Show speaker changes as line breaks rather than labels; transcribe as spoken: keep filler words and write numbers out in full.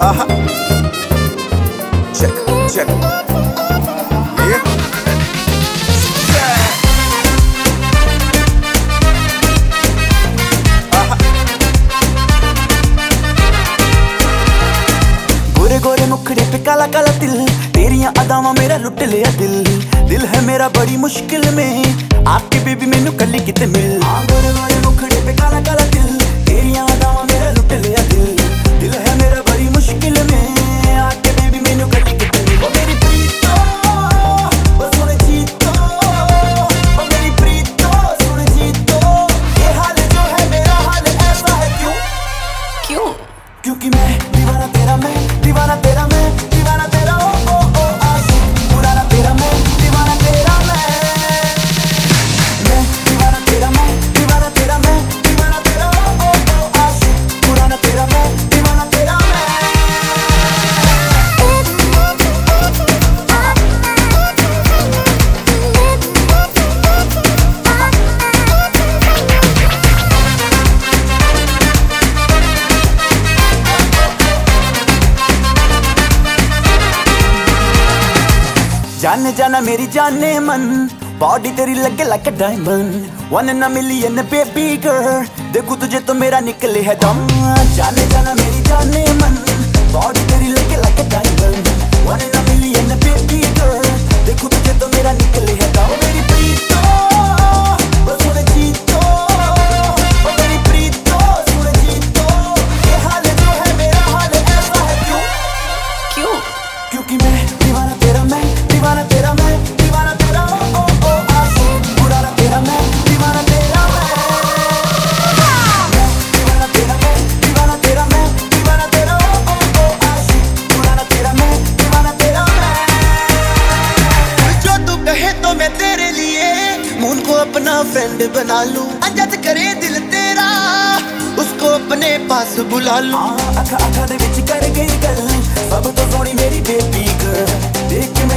Uh-huh. Check, check. Yeah. Uh-huh.
गोरे गोरे मुखड़े पे काला काला तिल, तेरियां अदावां मेरा लुट लिया दिल। दिल है मेरा बड़ी मुश्किल में, आके बेबी मैनू कल्ली किते मिल। गोरे गोरे मुखड़े पे काला काला तिल, तेरियां अदावां मेरा लुट लिया दिल। दिल है मेरा बड़ी मुश्किल में, आके बेबी मैनू कल्ली किते मिल। ओ मेरी प्रीतो ओ सोने जीतो, ओ मेरी प्रीतो सोने जीतो। ये हाल जो है मेरा हाल ऐसा है क्यों
क्यों?
क्योंकि मैं दीवाना तेरा, मैं दीवाना तेरा, मैं दीवाना तेरा। ओ ओ ओ आशिक पुराना तेरा, मैं दीवाना तेरा। मैं मैं दीवाना तेरा, मैं दीवाना तेरा, मैं दीवाना तेरा। ओ ओ ओ आशिक पुराना तेरा, मैं दीवाना तेरा। मैं जाने जाना मेरी जाने मन, बॉडी तेरी लगे like a diamond. One in a million baby girl, देखूं तुझे तो मेरा निकले है दम। जाने जाना मेरी जाने मन, बॉडी तेरी लगे like a diamond. One in a million baby girl, देखूं तुझे तो मेरा निकले है दम। मेरी प्रीतो ओ सोने जीतो, ओ मेरी प्रीतो सोने जीतो। ये हाल जो है मेरा हाल ऐसा है क्यों
क्यों?
क्योंकि मैं दीवाना तेरा, मैं दीवाना तेरा, मैं दीवाना तेरा। ओ ओ ओ आशिक पुराना तेरा, मैं दीवाना तेरा। मैं दीवाना तेरा, मैं दीवाना तेरा, मैं दीवाना तेरा। ओ ओ ओ आशिक पुराना तेरा, मैं दीवाना तेरा। जो तू कहे तो मैं तेरे लिए मून को अपना फ्रेंड बना लूं। अजद करे दिल तेरा, उसको अपने पास बुला लूं। अखा अखा दे विच कर गई गल, सब तो सोनी मेरी बेबी गर्ल। देख के